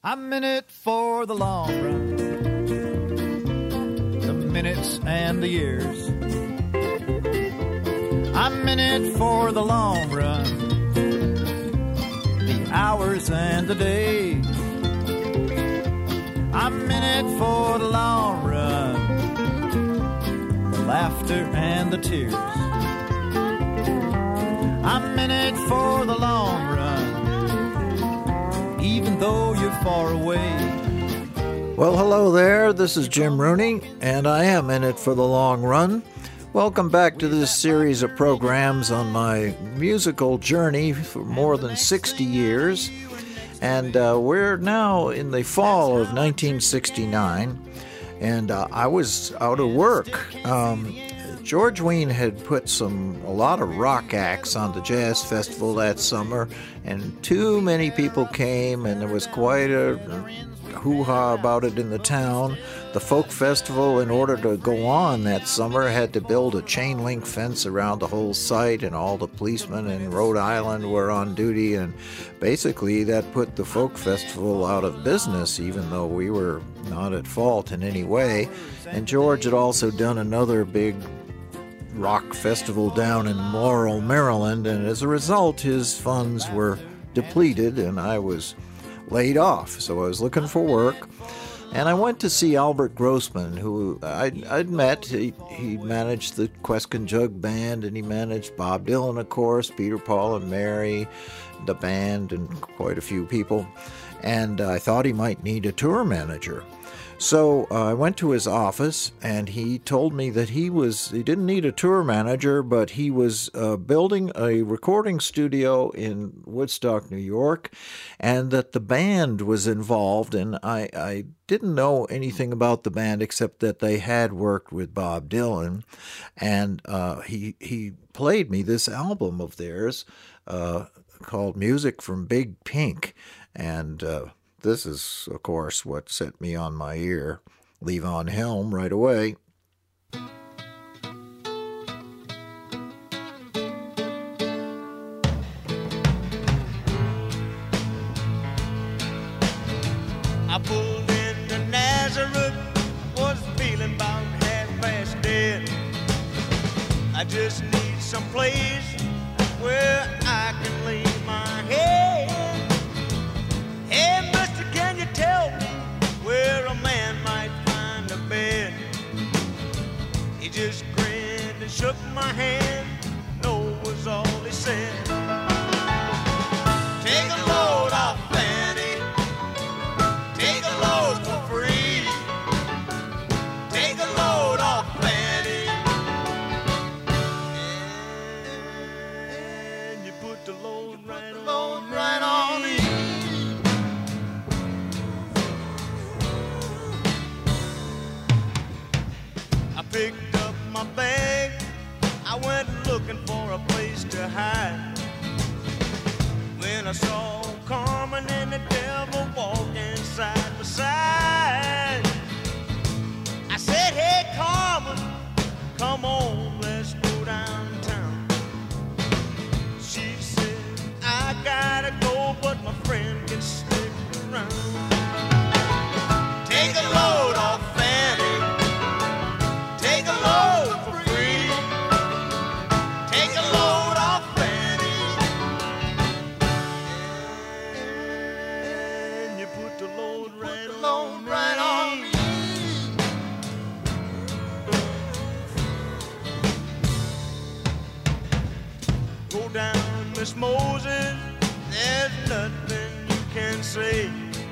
I'm in it for the long run, the minutes and the years. I'm in it for the long run, the hours and the days. I'm in it for the long run, the laughter and the tears. I'm in it for the long run, even though you're far away. Well, hello there. This is Jim Rooney, and I am in it for the long run. Welcome back to this series of programs on my musical journey for more than 60 years. And we're now in the fall of 1969, and I was out of work. George Wein had put a lot of rock acts on the Jazz Festival that summer, and too many people came, and there was quite a hoo-ha about it in the town. The folk festival, in order to go on that summer, had to build a chain-link fence around the whole site, and all the policemen in Rhode Island were on duty, and basically that put the folk festival out of business, even though we were not at fault in any way. And George had also done another big rock festival down in Laurel, Maryland, and as a result his funds were depleted and I was laid off. So I was looking for work, and I went to see Albert Grossman, who I'd met. He managed the Queskin Jug Band, and he managed Bob Dylan, of course, Peter, Paul, and Mary, the band, and quite a few people. And I thought he might need a tour manager. So I went to his office, and he told me that he didn't need a tour manager, but he was building a recording studio in Woodstock, New York, and that the band was involved. And I didn't know anything about the band except that they had worked with Bob Dylan, and he played me this album of theirs called Music from Big Pink, and this is, of course, what set me on my ear. Levon Helm right away. I pulled into Nazareth, was feeling about half-past dead. I just need some place where I can lay my head. Hey, mister, can you tell me where a man might find a bed? He just grinned and shook my hand. No was all he said. Take a load off, Fanny. Take a load for free. Take a load off, Fanny. And you put the load right on me. Picked up my bag, I went looking for a place to hide. When I saw Carmen and the devil walking side by side, I said, hey Carmen, come on, let's go downtown. She said, I gotta go, but my friend can stick around. Take a load off, Fanny. Take a load for free. Take a load off, Fanny. And you put the load right on me. Go down, Miss Moses. There's nothing you can say.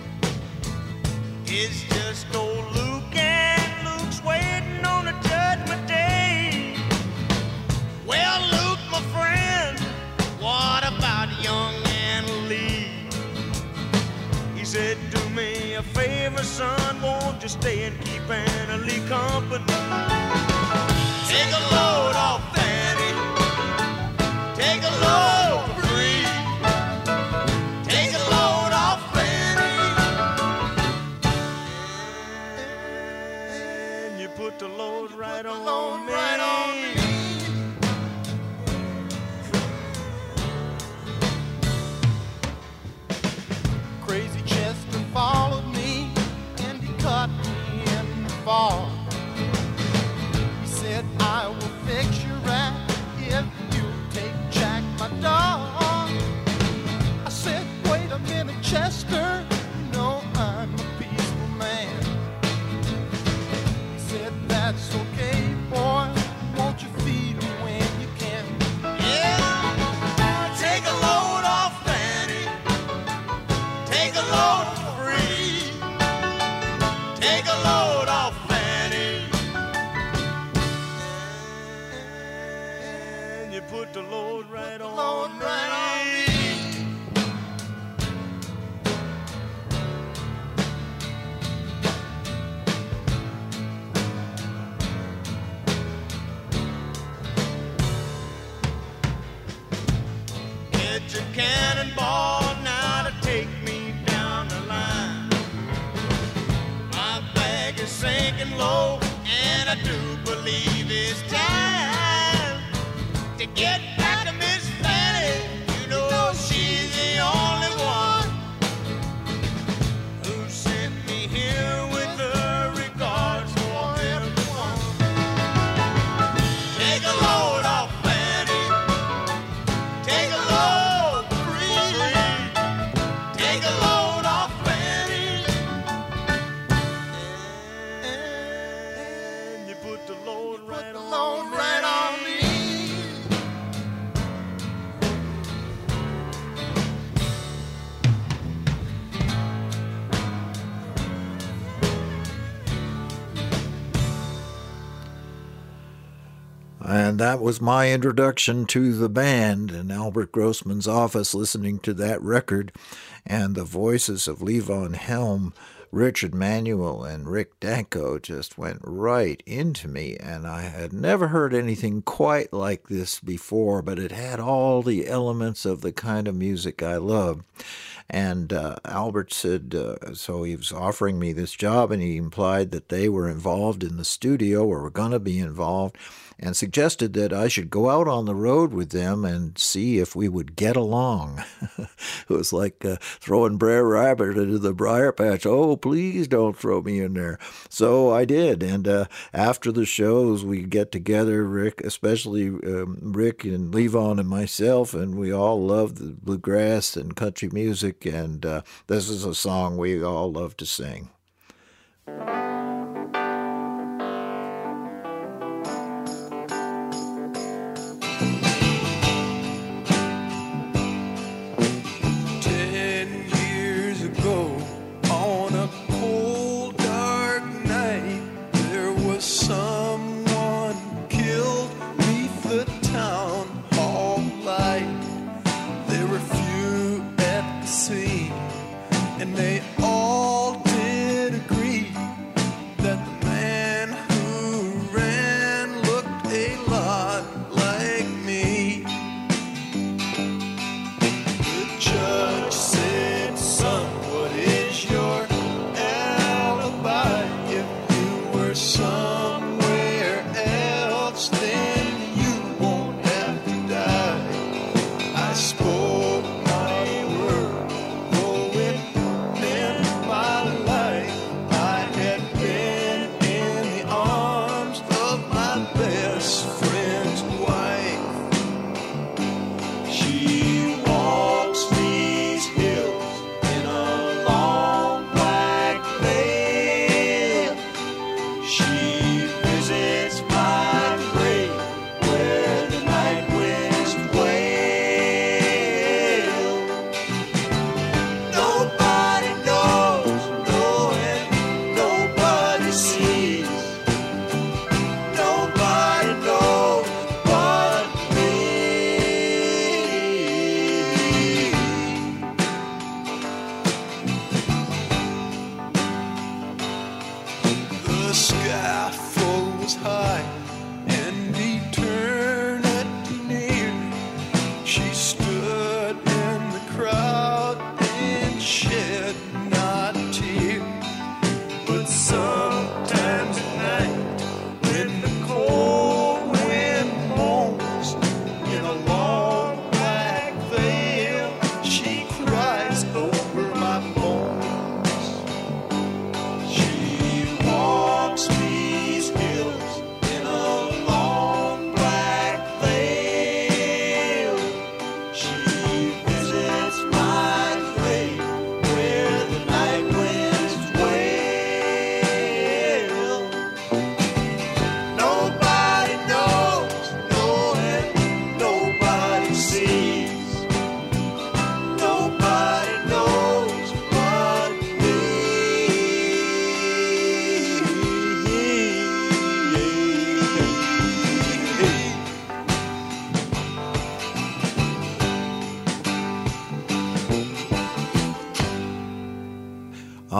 It's just old Luke, and Luke's waiting on a judgment day. Well, Luke, my friend, what about young Anna Lee? He said, do me a favor, son, won't you stay and keep Anna Lee company? Take a load off, Fanny. Take a load for free. Take a load off, Fanny. And you put the load right on me. Crazy Chester falling. taking low, and I do believe it's time to get back to Miss Fanny. You know she's the only one who sent me here with her regards for everyone. Take a load off Fanny, take a load freely, take a load off Fanny, and you put the load right on me. And that was my introduction to the band in Albert Grossman's office, listening to that record, and the voices of Levon Helm, Richard Manuel, and Rick Danko just went right into me, and I had never heard anything quite like this before, but it had all the elements of the kind of music I love. And Albert said, so he was offering me this job, and he implied that they were involved in the studio, or were going to be involved, and suggested that I should go out on the road with them and see if we would get along. It was like throwing Brer Rabbit into the briar patch. Oh, please don't throw me in there. So I did, and after the shows, we get together, Rick, especially Rick and Levon and myself, and we all love the bluegrass and country music, and this is a song we all love to sing. And they all did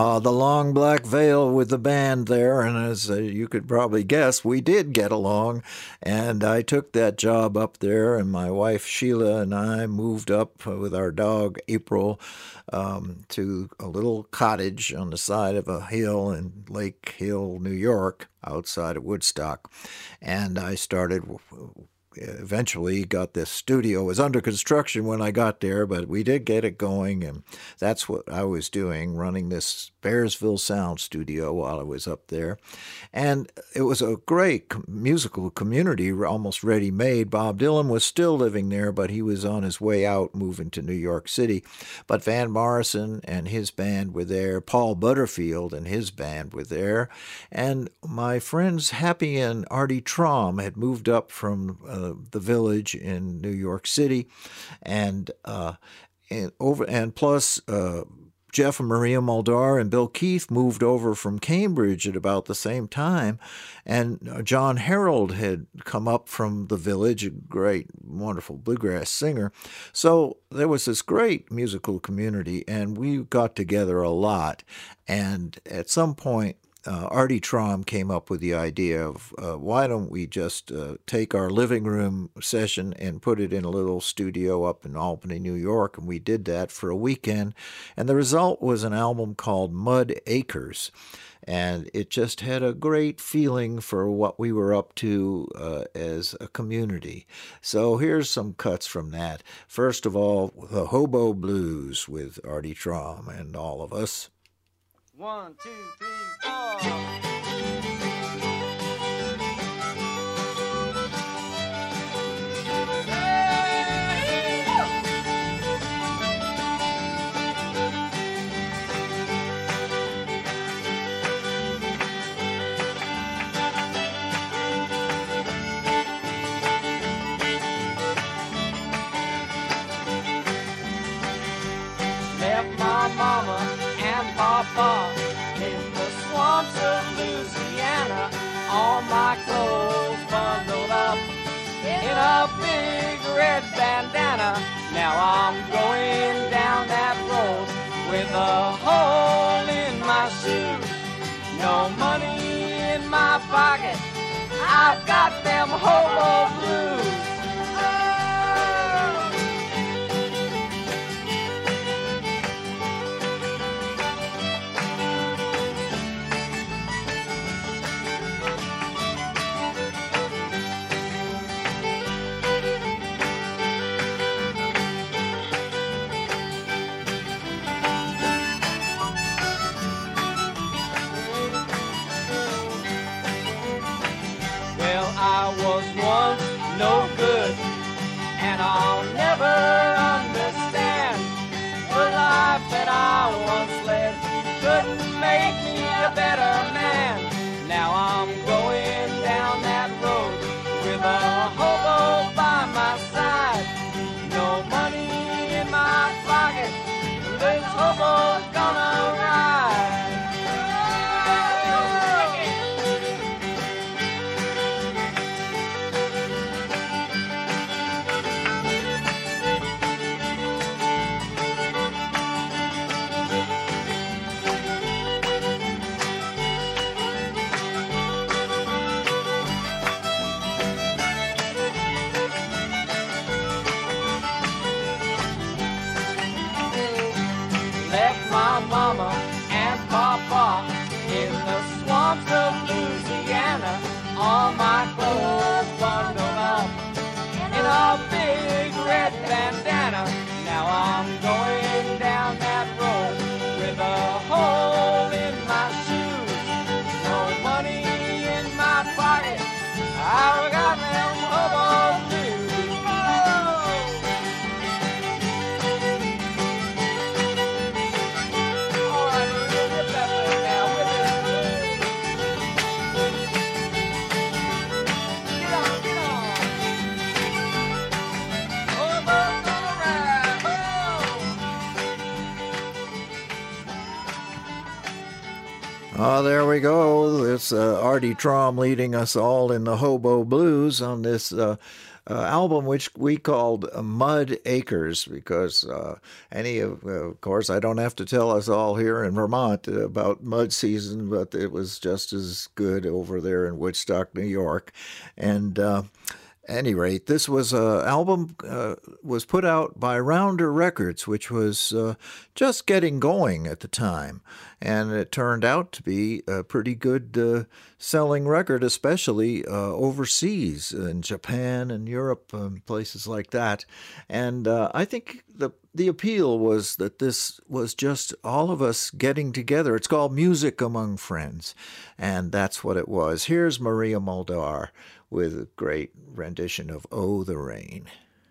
The Long Black Veil with the band there, and as you could probably guess, we did get along, and I took that job up there, and my wife Sheila and I moved up with our dog April to a little cottage on the side of a hill in Lake Hill, New York, outside of Woodstock, and I started eventually got this studio. It was under construction when I got there, but we did get it going, and that's what I was doing, running this Bearsville Sound Studio while I was up there. And it was a great musical community, almost ready-made. Bob Dylan was still living there, but he was on his way out, moving to New York City. But Van Morrison and his band were there. Paul Butterfield and his band were there. And my friends Happy and Artie Traum had moved up from the Village in New York City, and plus Jeff and Maria Muldaur and Bill Keith moved over from Cambridge at about the same time, and John Harold had come up from the Village, a great, wonderful bluegrass singer. So there was this great musical community, and we got together a lot. And at some point, Artie Traum came up with the idea of why don't we just take our living room session and put it in a little studio up in Albany, New York, and we did that for a weekend, and the result was an album called Mud Acres, and it just had a great feeling for what we were up to as a community. So here's some cuts from that. First of all, the Hobo Blues with Artie Traum and all of us. 1, 2, 3, 4. Left my mama and papa in the swamps of Louisiana, all my clothes bundled up in a big red bandana. Now I'm going down that road with a hole in my shoe, no money in my pocket, I've got them hobo blues. I was once no good, and I'll never understand the life that I once led. Couldn't make me a better man. Now I'm going down that road with a hobo by my side, no money in my pocket, this hobo's gonna ride. Mama and Papa in the swamps of Louisiana, all my clothes bundled up in a big red bandana. Now I'm going down that road with a hole in my shoes, no money in my pocket, I've got them hobo blues. There we go. It's Artie Traum leading us all in the Hobo Blues on this album which we called Mud Acres, because of course, I don't have to tell us all here in Vermont about mud season, but it was just as good over there in Woodstock, New York. And any rate, this was an album was put out by Rounder Records, which was just getting going at the time, and it turned out to be a pretty good selling record, especially overseas in Japan and Europe and places like that. And I think the appeal was that this was just all of us getting together. It's called Music Among Friends, and that's what it was. Here's Maria Muldaur with a great rendition of Oh, the Rain.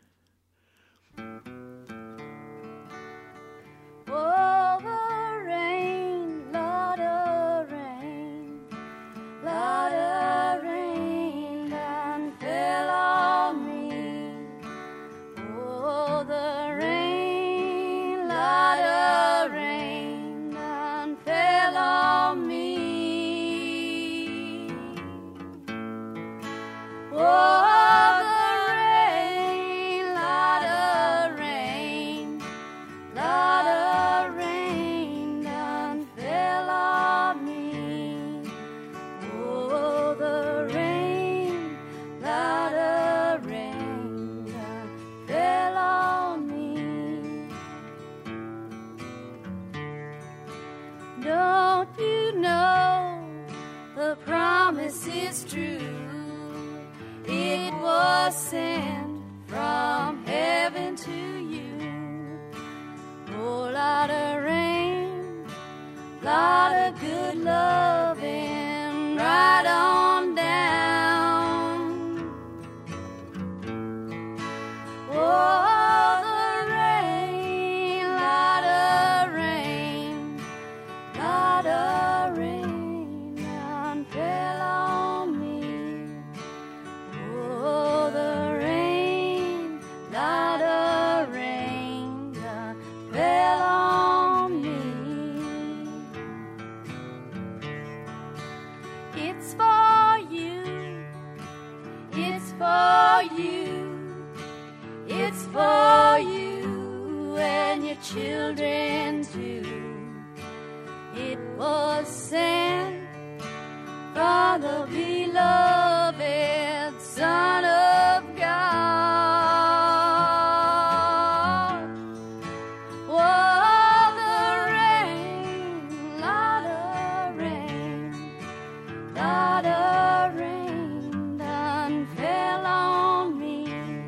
Oh, the rain, Lord, oh, rain, Lord, oh, rain, done fell on me. Oh, the rain, Lord, oh, rain, done fell on me. Oh, is true. It was sent from heaven to you. Oh, lot of rain, lot of good loving, right on down. Oh, the rain, lot of rain, lot of rain. It's for you and your children too. It was sent from the beloved Son of God. Oh, the rain, lot of rain, lot of rain done fell on me.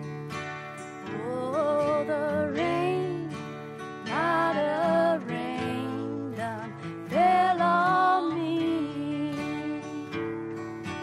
Oh, the rain, lot of rain done fell on me.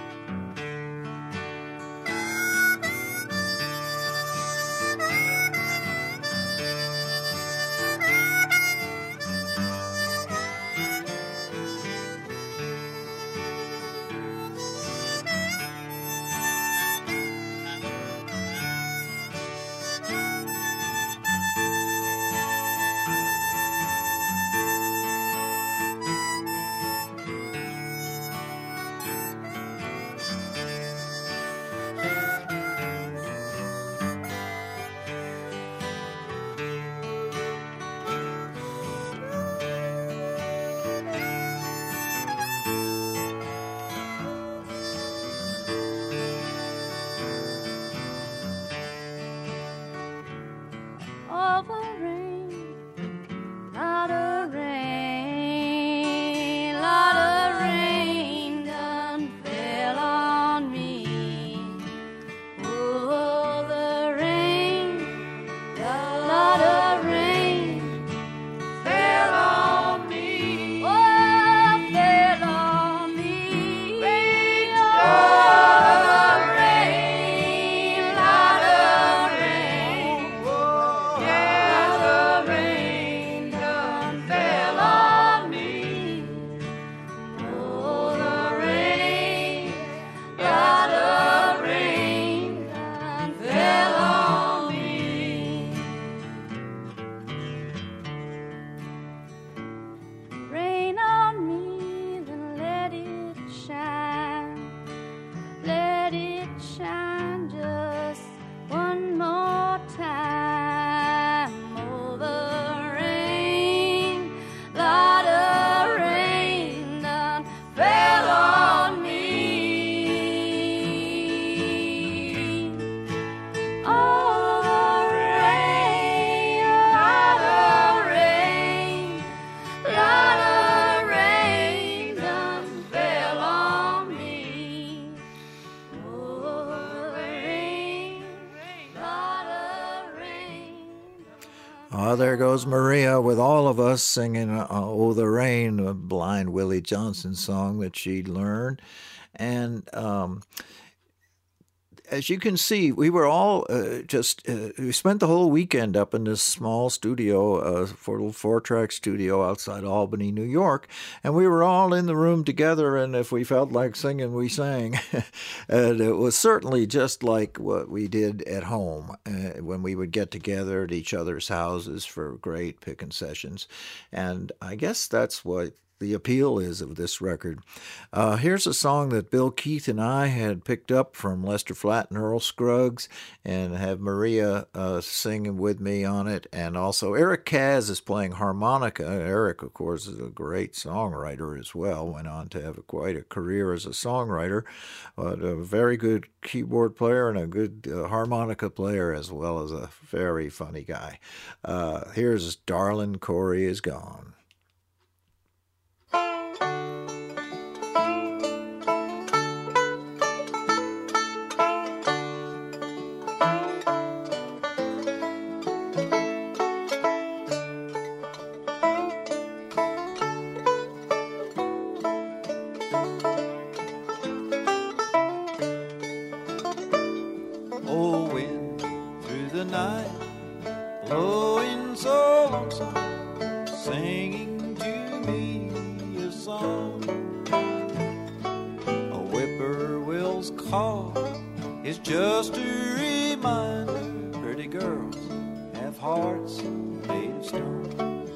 There goes Maria with all of us singing Oh, the Rain, a blind Willie Johnson song that she learned. And as you can see, we were all we spent the whole weekend up in this small studio, little 4-track studio outside Albany, New York, and we were all in the room together, and if we felt like singing, we sang. And it was certainly just like what we did at home when we would get together at each other's houses for great picking sessions. And I guess that's what the appeal is of this record. Here's a song that Bill Keith and I had picked up from Lester Flatt and Earl Scruggs, and have Maria singing with me on it. And also Eric Kaz is playing harmonica. Eric, of course, is a great songwriter as well. Went on to have quite a career as a songwriter, but a very good keyboard player and a good harmonica player, as well as a very funny guy. Here's Darlin' Corey Is Gone. Just a reminder, pretty girls have hearts made of stone.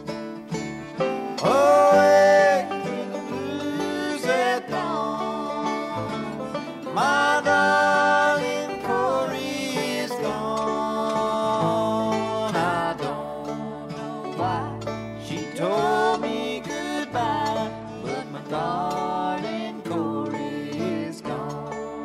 Away to the blues at dawn, my darling Corey is gone. I don't know why she told me goodbye, but my darling Corey is gone.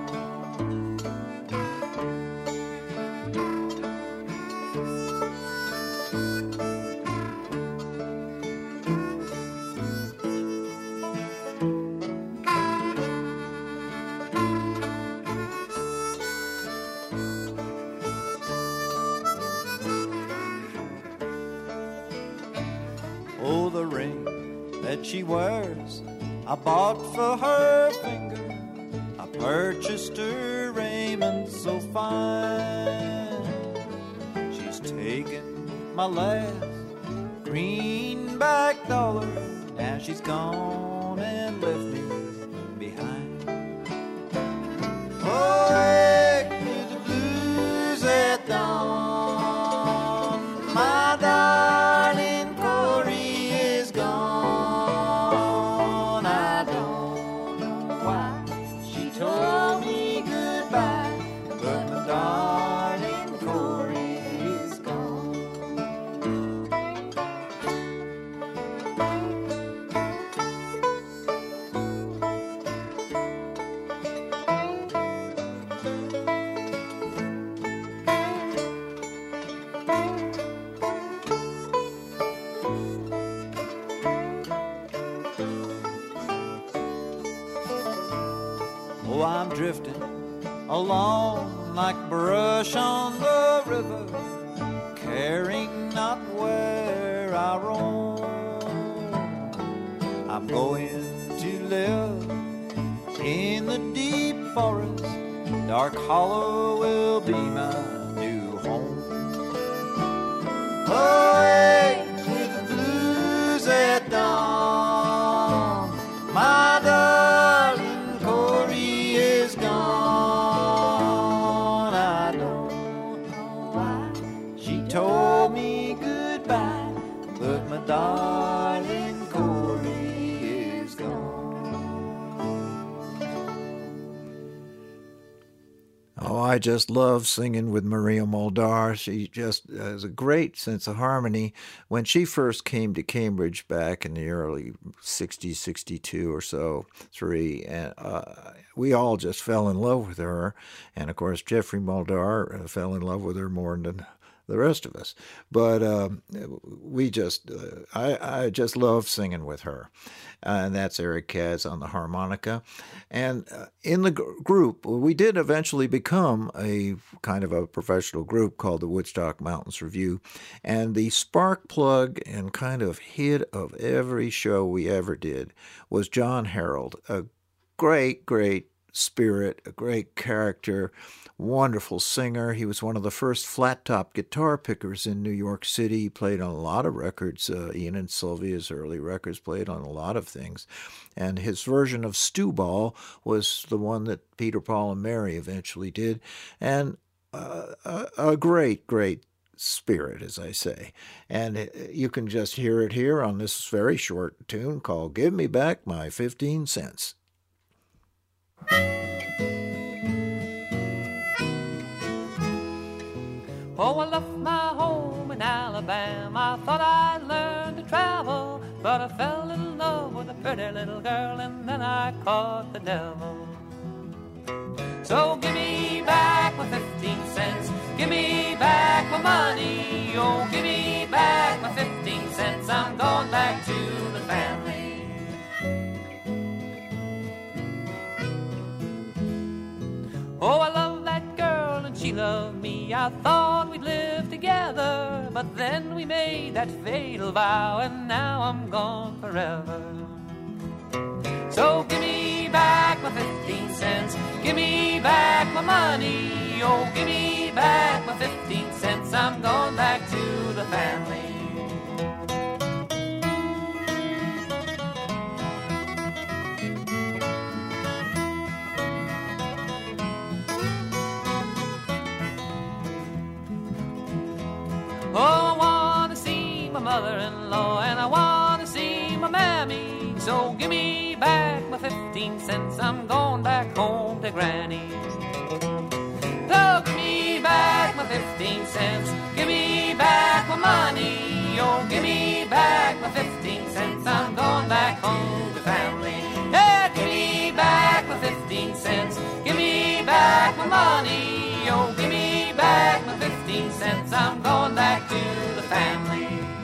Oh, the ring that she wears, I bought for her finger. I purchased her raiment so fine. She's taken my last greenback dollar. Now she's gone and left me behind. Oh, hey, to the blues at dawn, my darling Corey is gone. I don't know why she told me goodbye, but my darling Corey is gone. Oh, I'm drifting along like brush on the river, caring not where I roam. I'm going to live in the deep forest. Dark Hollow will be my new home. Away with the blues at dawn, my darling Corey is gone. I don't know why she told me goodbye, but my darling Corey is gone. Oh, I just love singing with Maria Muldaur. She just has a great sense of harmony. When she first came to Cambridge back in the early 60s, 62 or so, and we all just fell in love with her. And, of course, Jeffrey Muldaur fell in love with her more than the rest of us. But we just, I just love singing with her. And that's Eric Kaz on the harmonica. And in the group, we did eventually become a kind of a professional group called the Woodstock Mountains Review. And the spark plug and kind of hit of every show we ever did was John Harold, a great, great spirit, a great character, wonderful singer. He was one of the first flat-top guitar pickers in New York City. He played on a lot of records. Ian and Sylvia's early records, played on a lot of things. And his version of Stew Ball was the one that Peter, Paul, and Mary eventually did. And a great, great spirit, as I say. And you can just hear it here on this very short tune called Give Me Back My 15 Cents. Oh, I left my home in Alabama. I thought I'd learn to travel, but I fell in love with a pretty little girl, and then I caught the devil. So give me back my 15 cents, give me back my money. Oh, give me back my 15 cents, I'm going back to the family. Oh, I love that girl and she loved me. I thought we'd live together, but then we made that fatal vow, and now I'm gone forever. So give me back my 15 cents, give me back my money. Oh, give me back my 15 cents, I'm going back to the family. Oh, I want to see my mother-in-law, and I want to see my mammy. So give me back my 15 cents, I'm going back home to Granny's. So give me back my 15 cents, give me back my money. Oh, give me back my 15 cents, I'm going back home to family. Yeah, give me back my 15 cents, give me back my money. Oh, give me back my 15 cents, I'm going back to the family.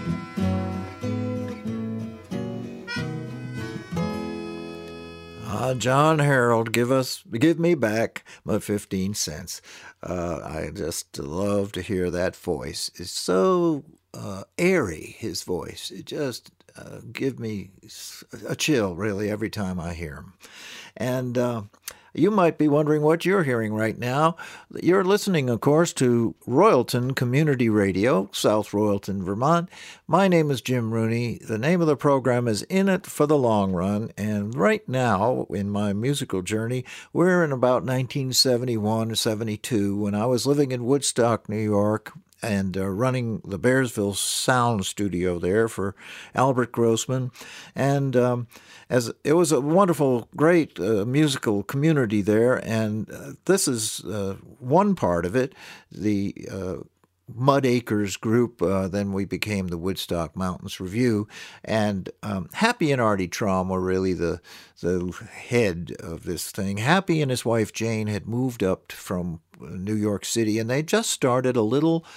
John Harold, give me back my 15 cents. I just love to hear that voice. It's so airy, his voice. It just gives me a chill, really, every time I hear him. And you might be wondering what you're hearing right now. You're listening, of course, to Royalton Community Radio, South Royalton, Vermont. My name is Jim Rooney. The name of the program is In It for the Long Run. And right now, in my musical journey, we're in about 1971 or 72, when I was living in Woodstock, New York, and running the Bearsville Sound Studio there for Albert Grossman. And as it was a wonderful, great musical community there, and this is one part of it, the Mud Acres group. Then we became the Woodstock Mountains Review, and Happy and Artie Traum were really the head of this thing. Happy and his wife Jane had moved up from New York City, and they just started a little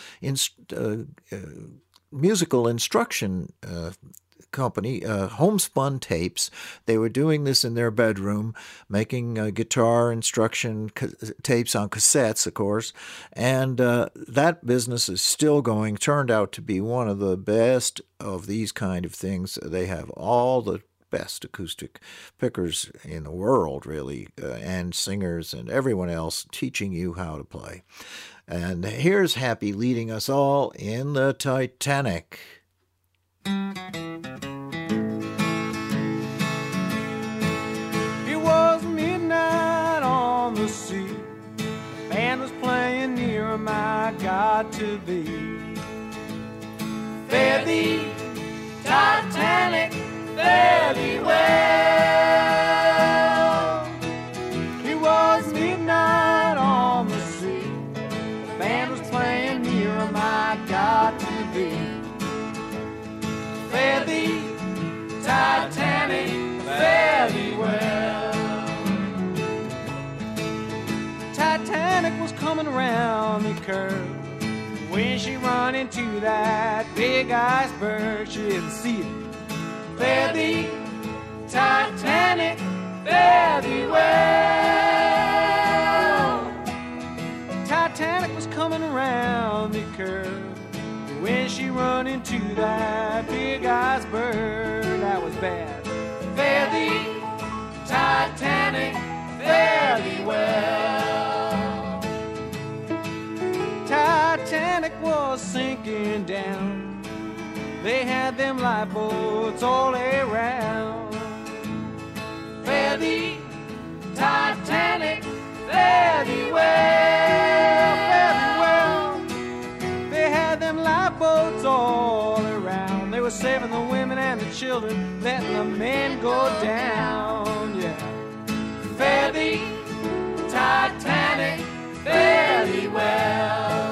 musical instruction company, Homespun Tapes. They were doing this in their bedroom, making guitar instruction tapes on cassettes, of course, and that business is still going. Turned out to be one of the best of these kind of things. They have all the best acoustic pickers in the world, really, and singers and everyone else teaching you how to play. And here's Happy leading us all in the Titanic. It was midnight on the sea. The band was playing Near My God to Thee. Fare thee, Titanic, fare thee well. It was midnight on the sea. The band was playing Near My God to Thee. Fare thee, Titanic, fare thee well. Titanic was coming around the curve, When she run into that big iceberg, she didn't see it. Fare thee, Titanic, fare thee well. Titanic was coming around the curve when she run into that big iceberg. That was bad. Fare thee, Titanic, fare thee well. Titanic was sinking down. They had them lifeboats all around. Fare thee, Titanic, fare thee well, fare thee well. They had them lifeboats all around. They were saving the women and the children, letting the men go down, yeah. Fare thee, Titanic, fare thee well.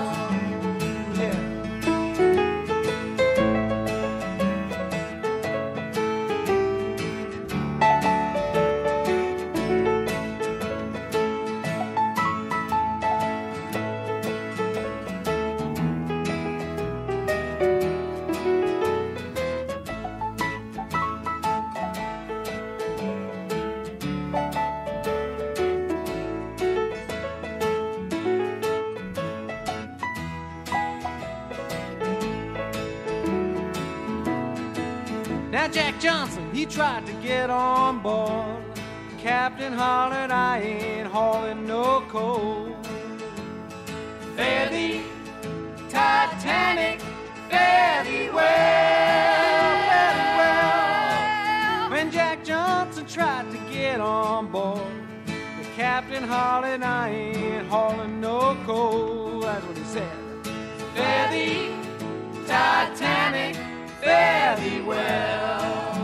Now Jack Johnson, he tried to get on board. Captain hollered, I ain't hauling no coal. Fare thee, Titanic, fare thee well, fare thee well. When Jack Johnson tried to get on board, the captain hollered, I ain't hauling no coal. That's what he said. Fare thee, Titanic, fare thee well.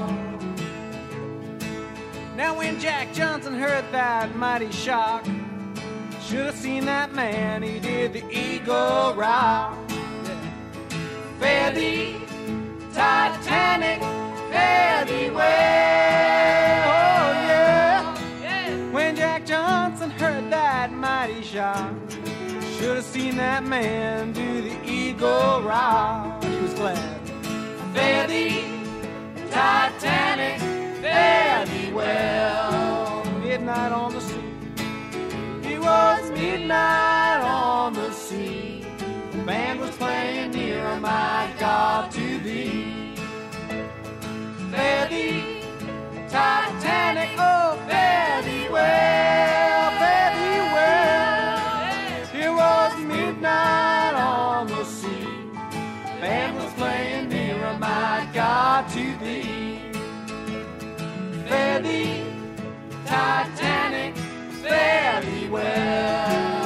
Now when Jack Johnson heard that mighty shock, should have seen that man, he did the Eagle Rock. Fare thee, Titanic, fare thee well. Oh yeah. When Jack Johnson heard that mighty shock, should have seen that man do the Eagle Rock. He was glad. Fare thee, Titanic, fare thee well. Midnight on the sea. It was midnight on the sea. The band was playing near my God to thee. Fare thee, Titanic, oh, fare thee well, fare thee well. It was midnight on the sea. The band was playing near my God to thee. Fare thee, Titanic, fare thee well.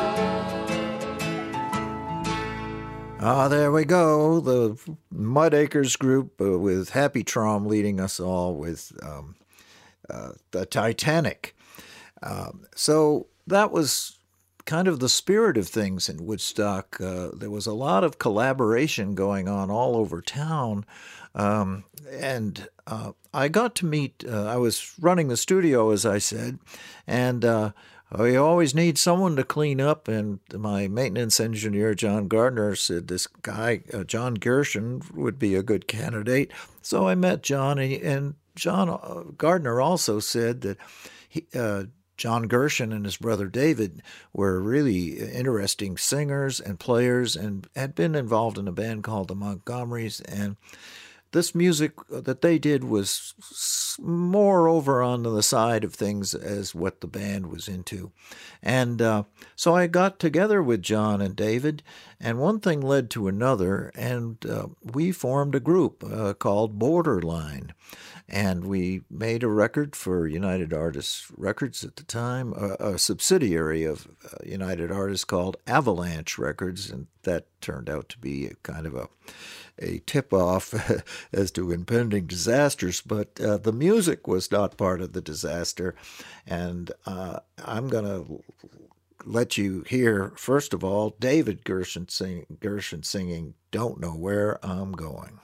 Ah, there we go. The Mudacres group with Happy Traum leading us all with the Titanic. So that was kind of the spirit of things in Woodstock. There was a lot of collaboration going on all over town. And I got to meet, I was running the studio, as I said, and we always need someone to clean up, and my maintenance engineer, John Gardner, said this guy, John Gershon, would be a good candidate. So I met John, and John Gardner also said that John Gershon and his brother David were really interesting singers and players and had been involved in a band called the Montgomerys, and this music that they did was more over on the side of things as what the band was into. And so I got together with John and David, and one thing led to another, and we formed a group called Borderline. And we made a record for United Artists Records at the time, a subsidiary of United Artists called Avalanche Records, and that turned out to be kind of a tip-off as to impending disasters, but the music was not part of the disaster. And I'm going to let you hear, first of all, David Gershon singing Don't Know Where I'm Going.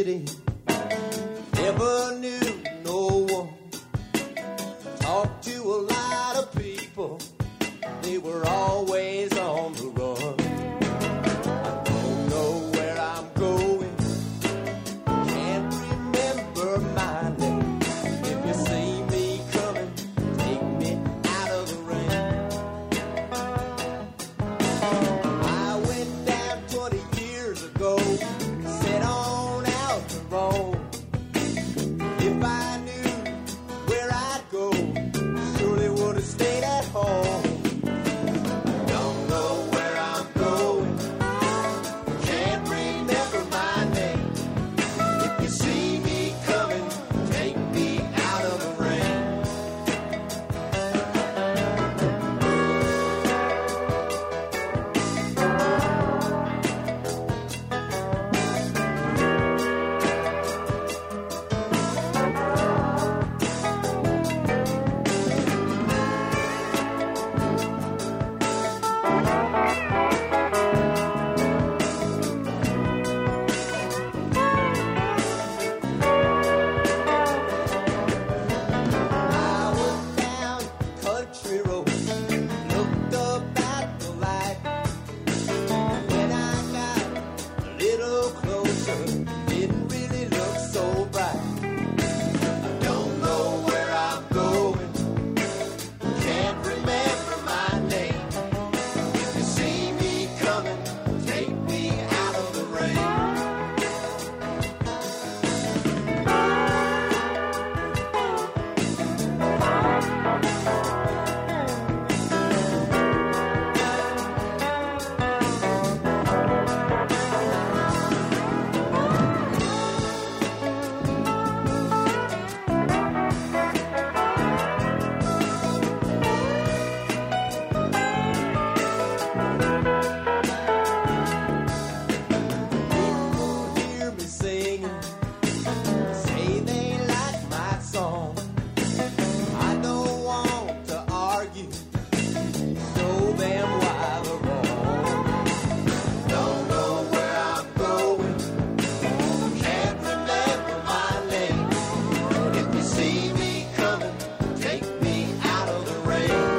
city. Never knew no one. Talked to a lot of people. They were always on the run. I don't know where I'm going. Can't remember my name. If you see me coming, take me out of the rain. I went down 20 years ago, set on out to roam. If I knew where I'd go, surely would have stayed at home. Don't know where I'm going, can't remember my name. If you see me coming, take me out of the rain. I went down country road, looked up at the light. When I got a little closer, didn't really look so bright. I don't know where I'm going, can't remember my name. If you see me coming, take me out of the rain. People hear me singing, say they like my song. I don't want to argue, show them why they're wrong. Don't know where I'm going, can't remember my name. If you see me coming, take me out of the rain.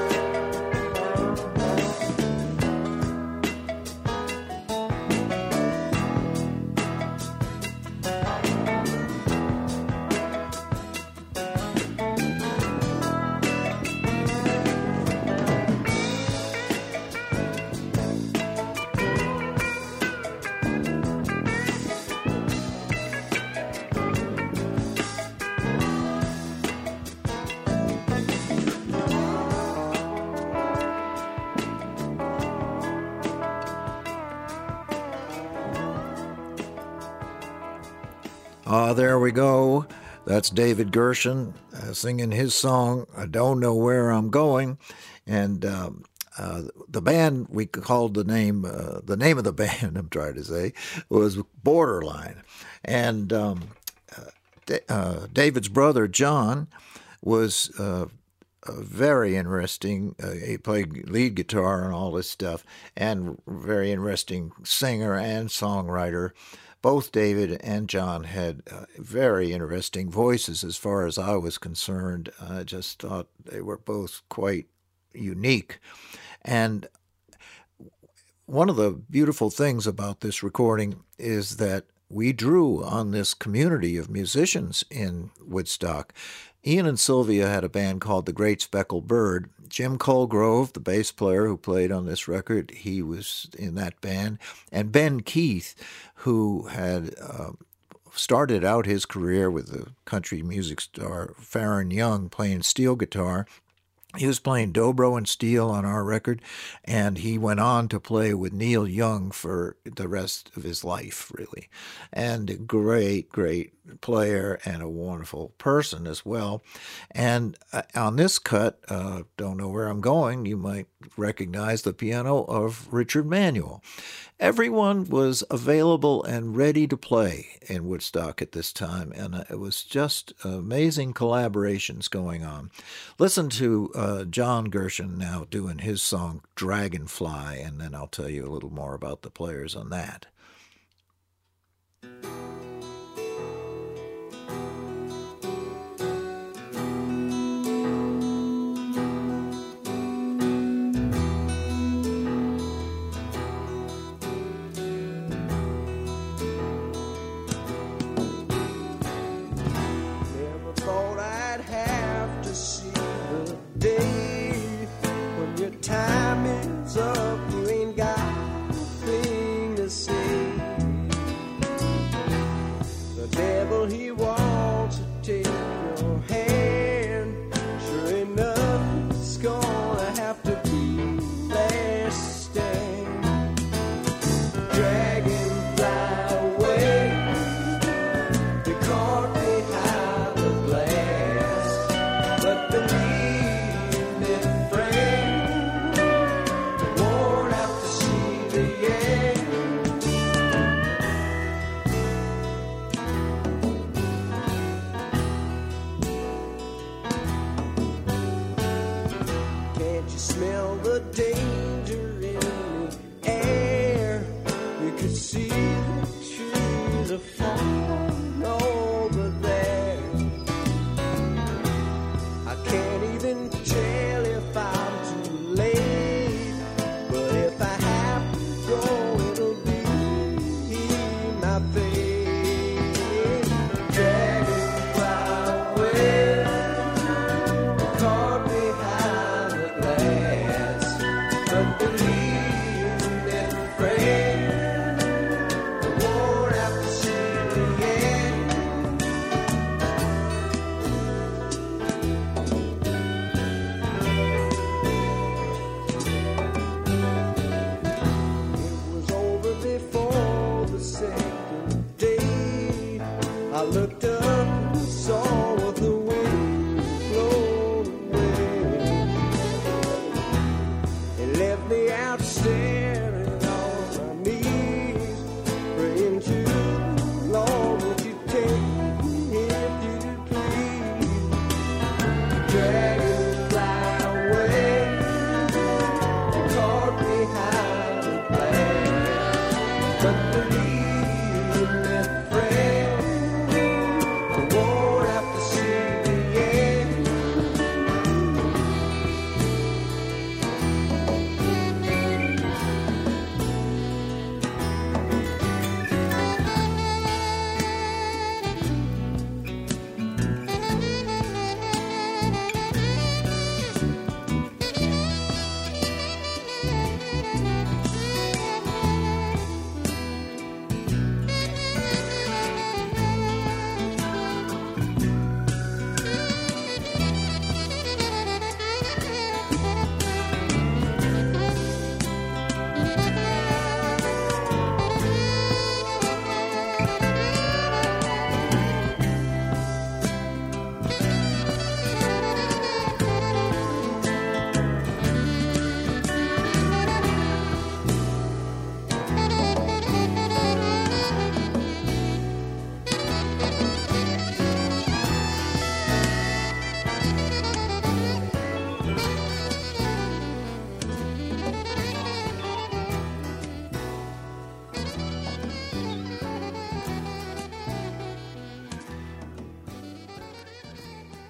There we go. That's David Gershon singing his song, I Don't Know Where I'm Going. And the band, we called the name of the band, I'm trying to say, was Borderline. And David's brother, John, was very interesting. He played lead guitar and all this stuff, and very interesting singer and songwriter. Both David and John had very interesting voices as far as I was concerned. I just thought they were both quite unique. And one of the beautiful things about this recording is that we drew on this community of musicians in Woodstock. Ian and Sylvia had a band called The Great Speckled Bird. Jim Colgrove, the bass player who played on this record, he was in that band. And Ben Keith, who had started out his career with the country music star Farron Young playing steel guitar. He was playing dobro and steel on our record, and he went on to play with Neil Young for the rest of his life, really. And a great, great player and a wonderful person as well. And on this cut, Don't Know Where I'm Going, you might recognize the piano of Richard Manuel. Everyone was available and ready to play in Woodstock at this time, and it was just amazing collaborations going on. Listen to John Gershon now doing his song Dragonfly, and then I'll tell you a little more about the players on that.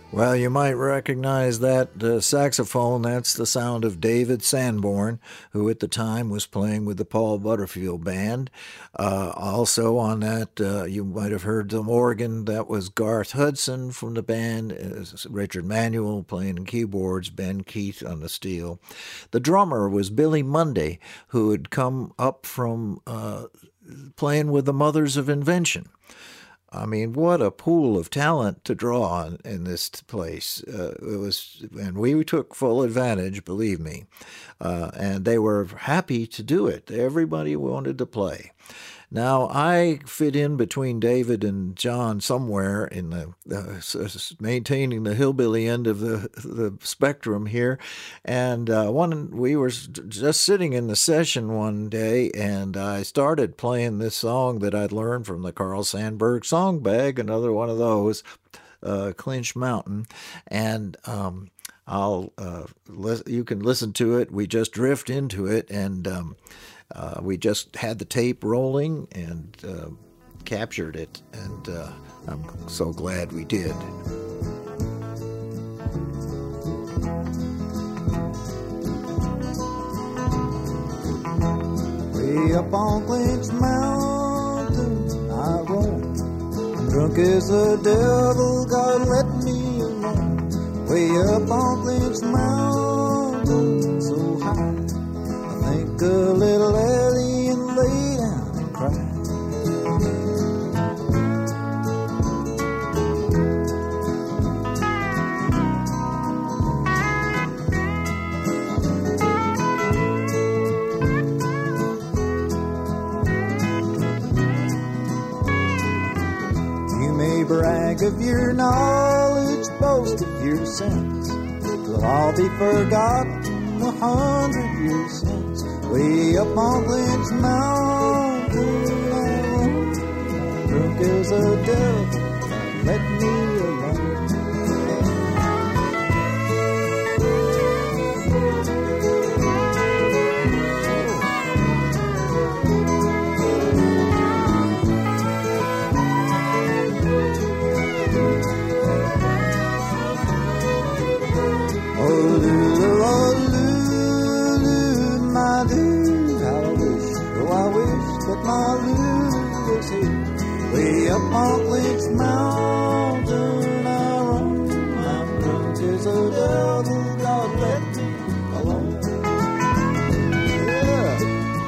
Well, you might recognize that saxophone. That's the sound of David Sanborn, who at the time was playing with the Paul Butterfield Band. Also on that, you might have heard the organ. That was Garth Hudson from the band, Richard Manuel playing keyboards, Ben Keith on the steel. The drummer was Billy Monday, who had come up from playing with the Mothers of Invention. I mean, what a pool of talent to draw on in this place. And we took full advantage, believe me. And they were happy to do it. Everybody wanted to play. Now, I fit in between David and John somewhere in the maintaining the hillbilly end of the spectrum here. And we were just sitting in the session one day, and I started playing this song that I'd learned from the Carl Sandburg Song Bag, another one of those, Clinch Mountain. And you can listen to it. We just drift into it, and we just had the tape rolling and captured it, and I'm so glad we did. Way up on Clinch Mountain, I roam. I'm drunk as the devil, God let me alone. Way up on Clinch Mountain, so high. Think a little Ellie and lay down and cry. You may brag of your knowledge, boast of your sense. It'll all be forgotten 100 years since. Way up on Clinch Mountain, drunk as a devil, let me alone. Oh, Lulu, oh, Lulu, my dude, how I wish that my Lulu was here. Way up on Clinch Mountain, I roam. I'm drunk as a devil, God let me alone. Yeah.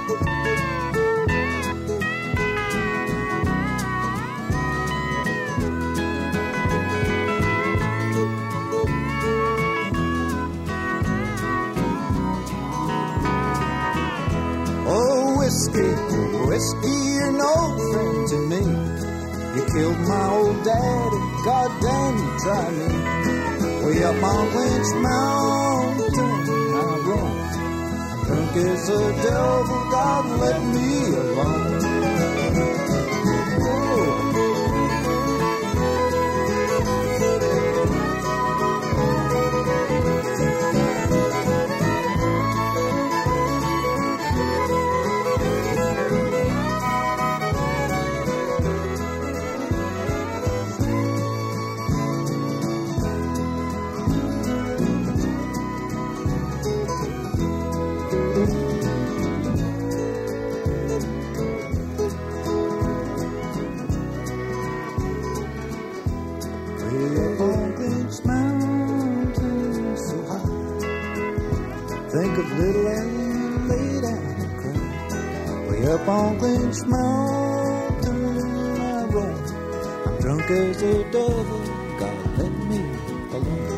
Oh, whiskey, you're no friend to me. You killed my old daddy, goddamn you try me. Way up on Clinch Mountain, I roam. I'm drunk as a devil, God let me alone. Oh. Think of little Ellie lay down and cry. Way up on Clinch Mountain I roam. I'm drunk as a devil, God let me alone.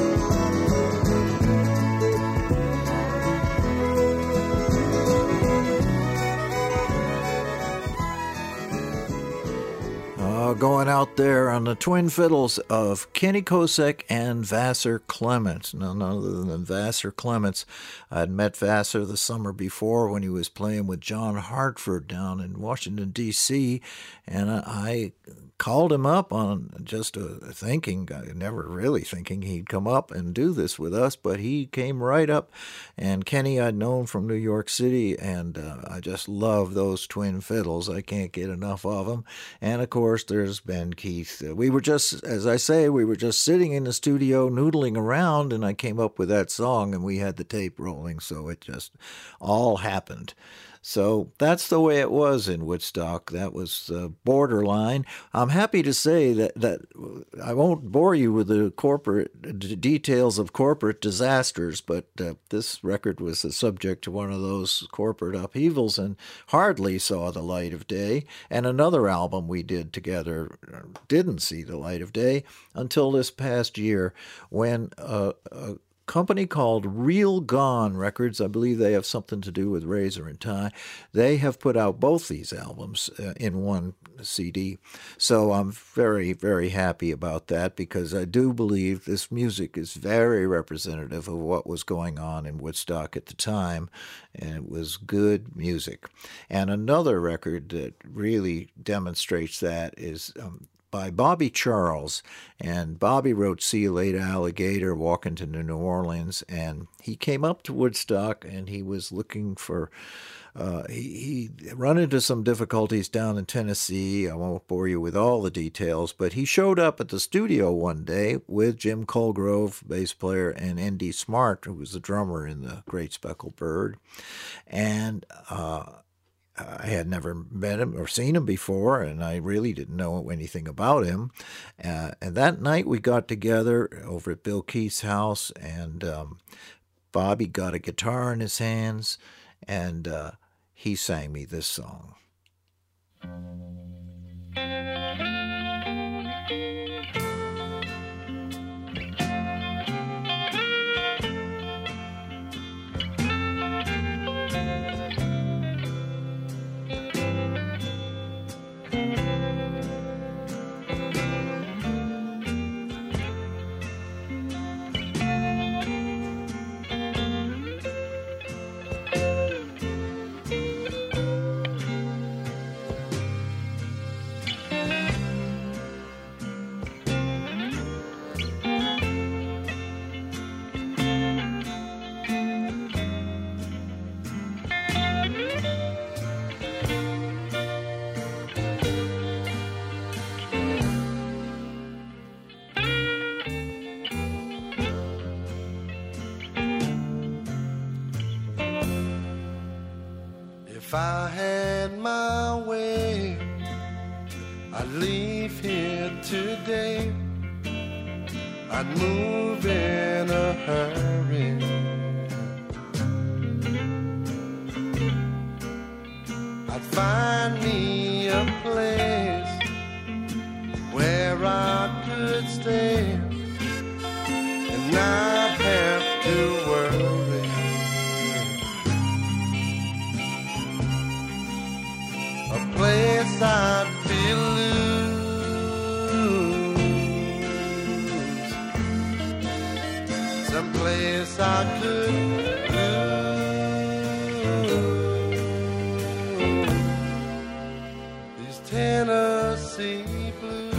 Going out there on the twin fiddles of Kenny Kosek and Vassar Clements. None other than Vassar Clements. I'd met Vassar the summer before when he was playing with John Hartford down in Washington, D.C., and I called him up on just thinking, never really thinking he'd come up and do this with us, but he came right up. And Kenny I'd known from New York City, and I just love those twin fiddles. I can't get enough of them. And, of course, there's Ben Keith. We were just, as I say, we were just sitting in the studio noodling around, and I came up with that song, and we had the tape rolling, so it just all happened. So that's the way it was in Woodstock. That was borderline. I'm happy to say that I won't bore you with the corporate details of corporate disasters, but this record was the subject to one of those corporate upheavals and hardly saw the light of day. And another album we did together didn't see the light of day until this past year when a company called Real Gone Records, I believe they have something to do with Razor and Tie, they have put out both these albums in one CD. So I'm very, very happy about that because I do believe this music is very representative of what was going on in Woodstock at the time, and it was good music. And another record that really demonstrates that is by Bobby Charles, and Bobby wrote See You Later Alligator, Walking to New Orleans, and he came up to Woodstock and he was looking for, he run into some difficulties down in Tennessee. I won't bore you with all the details, but he showed up at the studio one day with Jim Colgrove, bass player, and N.D. Smart, who was the drummer in the Great Speckled Bird, and I had never met him or seen him before, and I really didn't know anything about him. And that night we got together over at Bill Keith's house, and Bobby got a guitar in his hands, and he sang me this song. If I had my way, I'd leave here today. I'd move in a hurry. I'd find me a place where I could stay and not have to worry. A place I'd feel loose, some place I could lose. These Tennessee blues.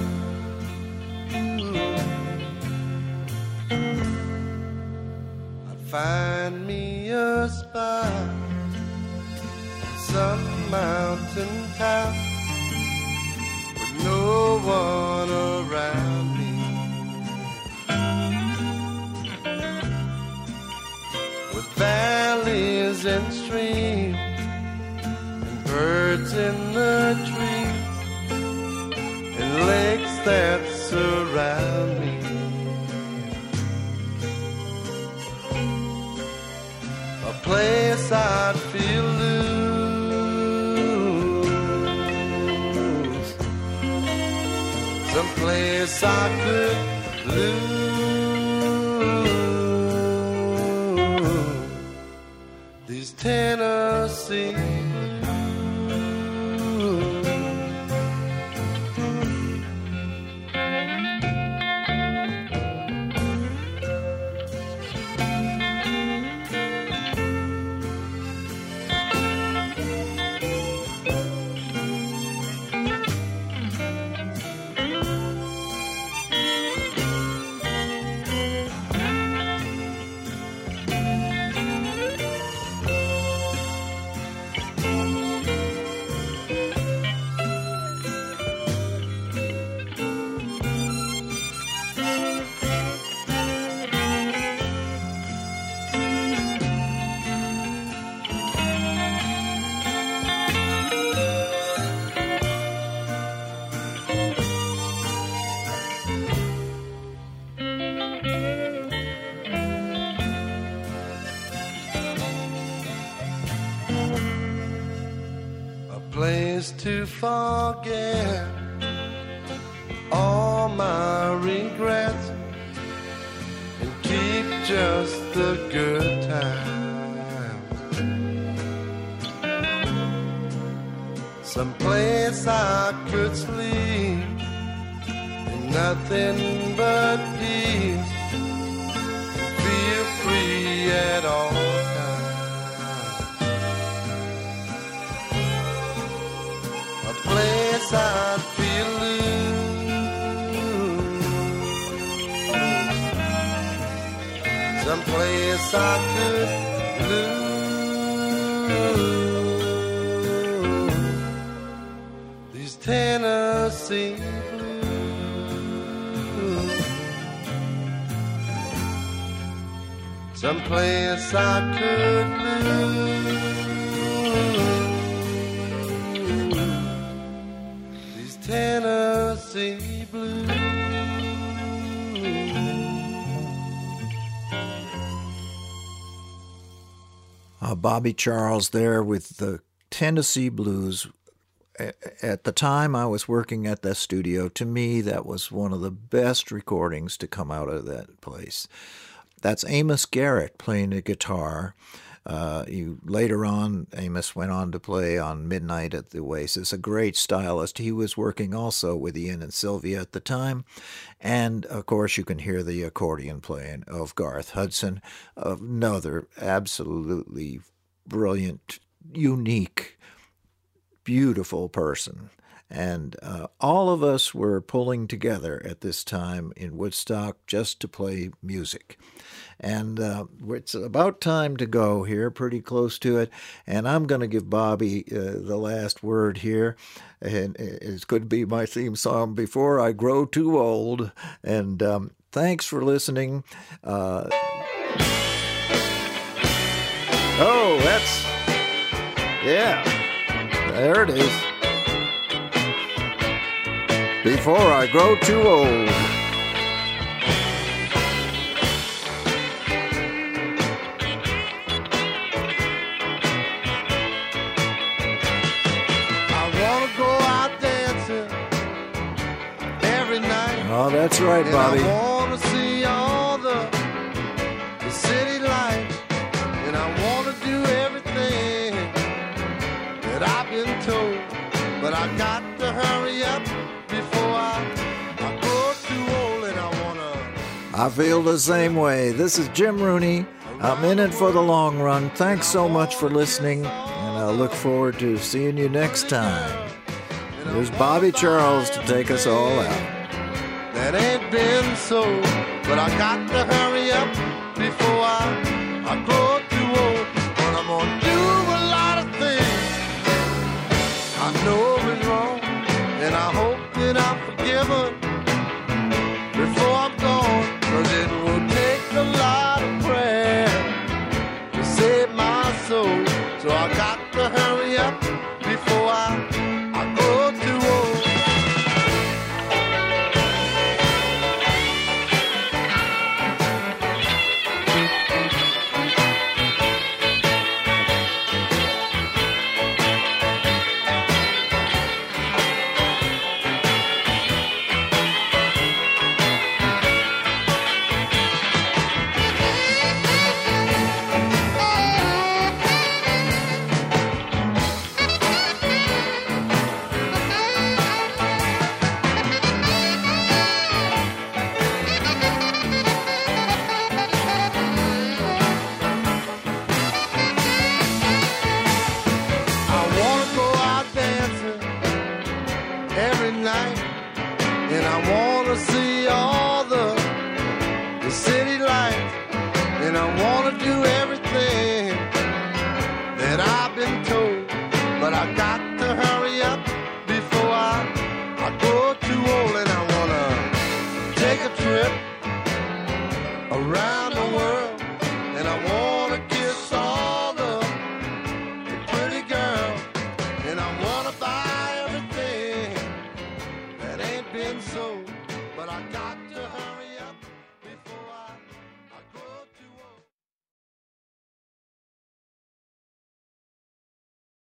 I'd find me a spot, some mountain top with no one around me, with valleys and streams and birds in the trees and lakes that surround me. A place I'd feel loose, some place I could lose. These Tennessee is to forget all my regrets and keep just the good times. Someplace I could sleep and nothing but peace, feel free at all times. A place I'd feel loose, someplace I could lose these Tennessee blues, someplace I could lose these Tennessee blues. Bobby Charles there with the Tennessee Blues. At the time I was working at that studio, to me that was one of the best recordings to come out of that place. That's Amos Garrett playing the guitar. Later on, Amos went on to play on Midnight at the Oasis, a great stylist. He was working also with Ian and Sylvia at the time. And, of course, you can hear the accordion playing of Garth Hudson, another absolutely brilliant, unique, beautiful person. And all of us were pulling together at this time in Woodstock just to play music. And it's about time to go here, pretty close to it. And I'm going to give Bobby the last word here. And it could be my theme song, Before I Grow Too Old. And thanks for listening. Oh, yeah, there it is. Before I Grow Too Old. Oh, that's right, Bobby. And I want to see all the city lights, and I want to do everything that I've been told. But I got to hurry up before I grow too old, and I want to... I feel the same way. This is Jim Rooney. I'm in it for the long run. Thanks so much for listening, and I look forward to seeing you next time. Here's Bobby Charles to take us all out. That ain't been so, but I got to hurry up before I grow too old. But I'm gonna do a lot of things I know is wrong, and I hope that I'm forgiven before I'm gone. 'Cause it will take a lot of prayer to save my soul. So I got to hurry up before I grow too old. And I want to see all the city lights, and I want to do everything that I've been told. But I got to hurry up before I grow too old, and I want to take a trip around the world, and I want